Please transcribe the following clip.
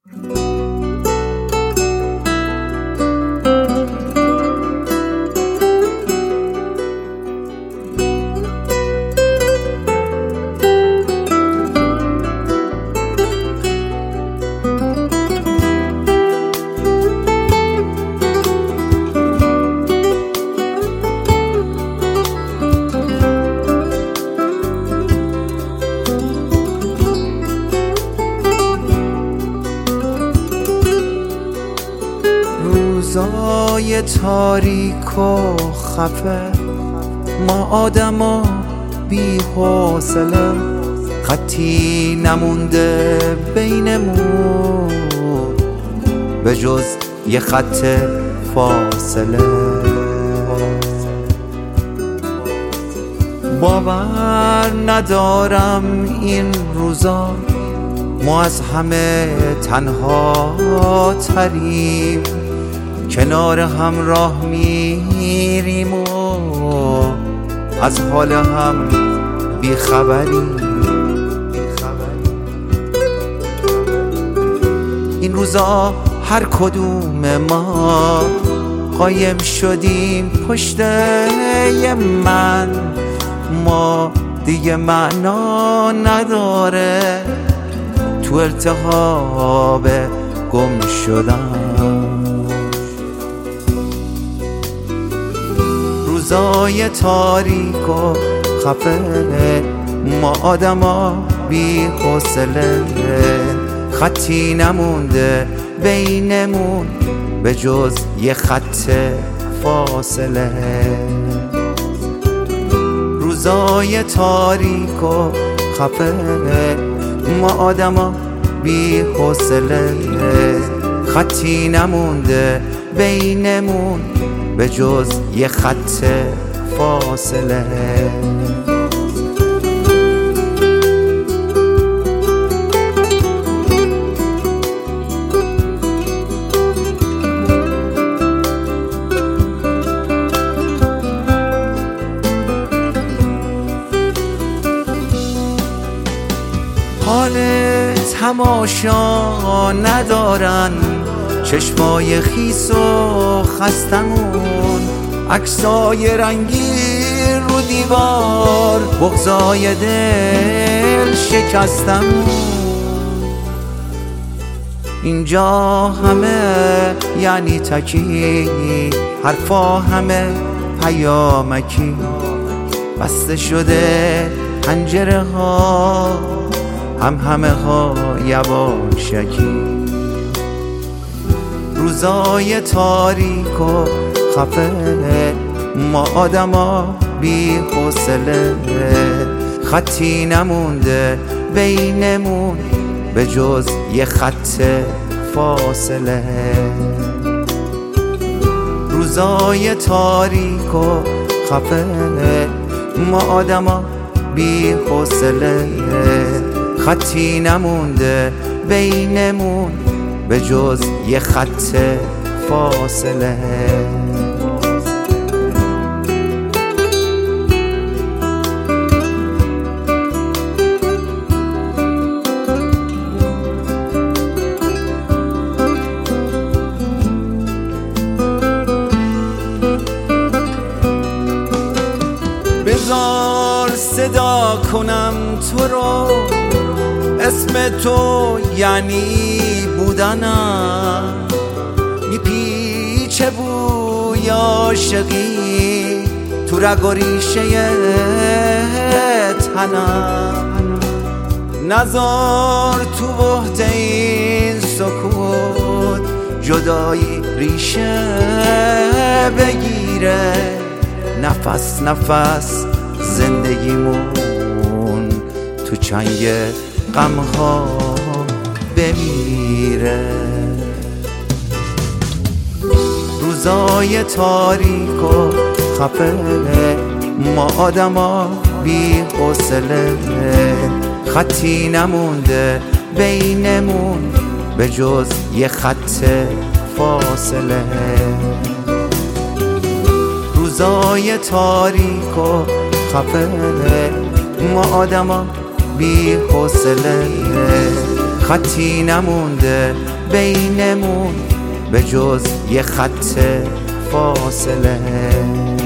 روزای تاریک و خفه، ما آدما بی حوصله، خطی نمونده بینمون به جز یه خط فاصله. باور ندارم این روزا ما از همه تنها تریم، کنار هم راه میریم و از حال هم بیخبریم. این روزا هر کدوم ما قایم شدیم پشت یه من، ما دیگه معنا نداره تو التهاب گم شدن. روزای تاریک و خفه، ما آدما بی حوصله، خطی نمونده بینمون به جز یه خط فاصله. روزای تاریک و خفه، ما آدما بی حوصله، خطی نمونده بینمون به جز یه خط فاصله. حال تماشا ندارن چشمای خیس و خستمون، عکسای رنگی رو دیوار، بغضای دل شکستمون. اینجا همه یعنی تکی، حرفا همه پیامکی، بسته شده پنجره ها، همه ها یواشکی. روزای تاریک و خفه، ما آدما بی حوصله، خطی نمونده بینمون به جز یه خط فاصله. روزای تاریک و خفه، ما آدما بی حوصله، خطی نمونده بینمون به جز یه خط فاصله. بذار صدا کنم تو رو، اسم تو یعنی بودنم، میپیچه بوی عاشقی تو رگ و ریشه تنم. نذار تو بحت این سکوت جدایی ریشه بگیره، نفس نفس زندگیمون تو چنگ غمها بمیره. روزای تاریک و خفه، ما آدما بی حوصله، خطی نمونده بینمون به جز یه خط فاصله. روزای تاریک و خفه، ما آدما بی حوصله، خطی نمونده بینمون به جز یه خط فاصله.